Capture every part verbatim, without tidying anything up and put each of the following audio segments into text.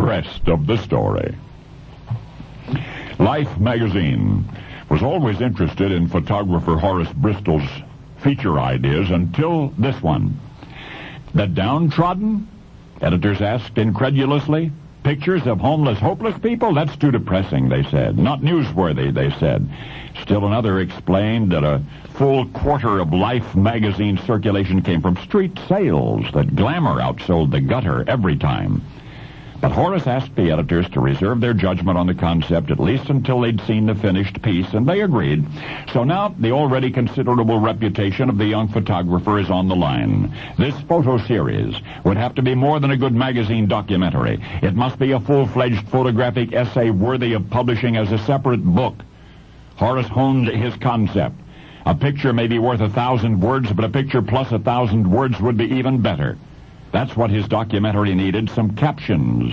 rest of the story. Life magazine was always interested in photographer Horace Bristol's feature ideas until this one. The downtrodden? Editors asked incredulously. Pictures of homeless, hopeless people? That's too depressing, they said. Not newsworthy, they said. Still another explained that a full quarter of Life magazine circulation came from street sales, that glamour outsold the gutter every time. But Horace asked the editors to reserve their judgment on the concept at least until they'd seen the finished piece, and they agreed. So now the already considerable reputation of the young photographer is on the line. This photo series would have to be more than a good magazine documentary. It must be a full-fledged photographic essay worthy of publishing as a separate book. Horace honed his concept. A picture may be worth a thousand words, but a picture plus a thousand words would be even better. That's what his documentary needed, some captions.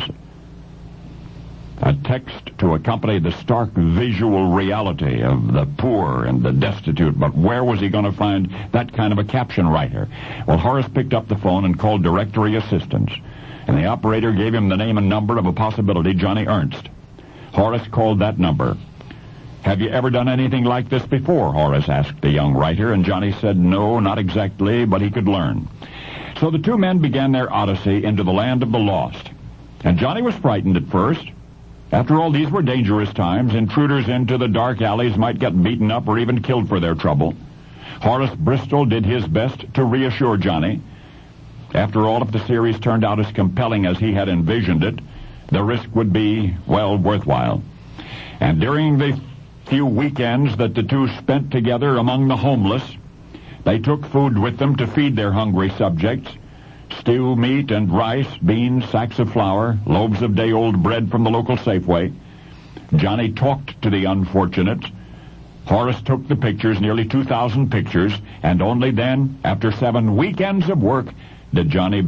A text to accompany the stark visual reality of the poor and the destitute. But where was he going to find that kind of a caption writer? Well, Horace picked up the phone and called directory assistance, and the operator gave him the name and number of a possibility, Johnny Ernst. Horace called that number. Have you ever done anything like this before? Horace asked the young writer, and Johnny said no, not exactly, but he could learn. So the two men began their odyssey into the land of the lost. And Johnny was frightened at first. After all, these were dangerous times. Intruders into the dark alleys might get beaten up or even killed for their trouble. Horace Bristol did his best to reassure Johnny. After all, if the series turned out as compelling as he had envisioned it, the risk would be, well, worthwhile. And during the few weekends that the two spent together among the homeless, they took food with them to feed their hungry subjects. Stew, meat, and rice, beans, sacks of flour, loaves of day-old bread from the local Safeway. Johnny talked to the unfortunates. Horace took the pictures, nearly two thousand pictures, and only then, after seven weekends of work, did Johnny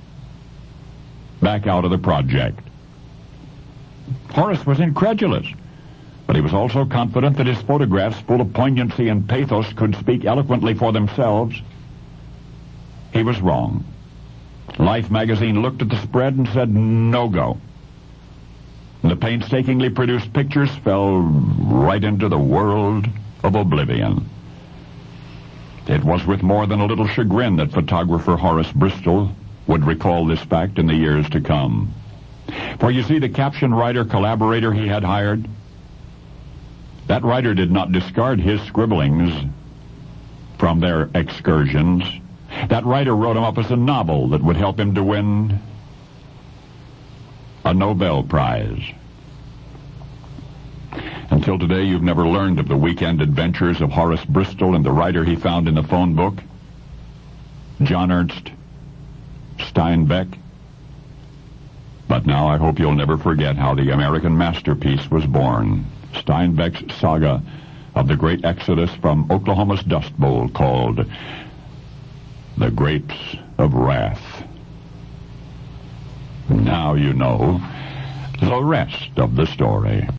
back out of the project. Horace was incredulous. But he was also confident that his photographs, full of poignancy and pathos, could speak eloquently for themselves. He was wrong. Life magazine looked at the spread and said, no go. The painstakingly produced pictures fell right into the world of oblivion. It was with more than a little chagrin that photographer Horace Bristol would recall this fact in the years to come. For you see, the caption writer collaborator he had hired, that writer did not discard his scribblings from their excursions. That writer wrote him up as a novel that would help him to win a Nobel Prize. Until today, you've never learned of the weekend adventures of Horace Bristol and the writer he found in the phone book, John Ernst Steinbeck. But now I hope you'll never forget how the American masterpiece was born. Steinbeck's saga of the great exodus from Oklahoma's Dust Bowl, called The Grapes of Wrath. Now you know the rest of the story.